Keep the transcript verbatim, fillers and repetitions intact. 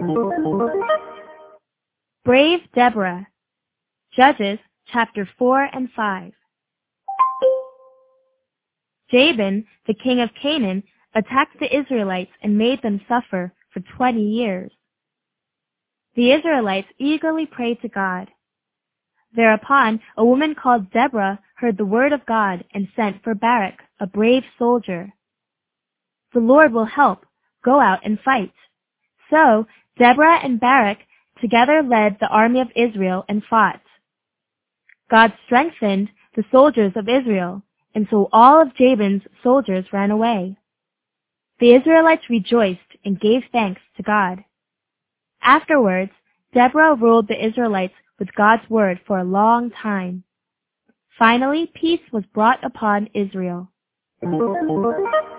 Brave Deborah. Judges chapter four and five. Jabin, the king of Canaan, attacked the Israelites and made them suffer for twenty years. The Israelites eagerly prayed to God. Thereupon, a woman called Deborah heard the word of God and sent for Barak, a brave soldier. "The Lord will help. Go out and fight." So, Deborah and Barak together led the army of Israel and fought. God strengthened the soldiers of Israel, and so all of Jabin's soldiers ran away. The Israelites rejoiced and gave thanks to God. Afterwards, Deborah ruled the Israelites with God's word for a long time. Finally, peace was brought upon Israel.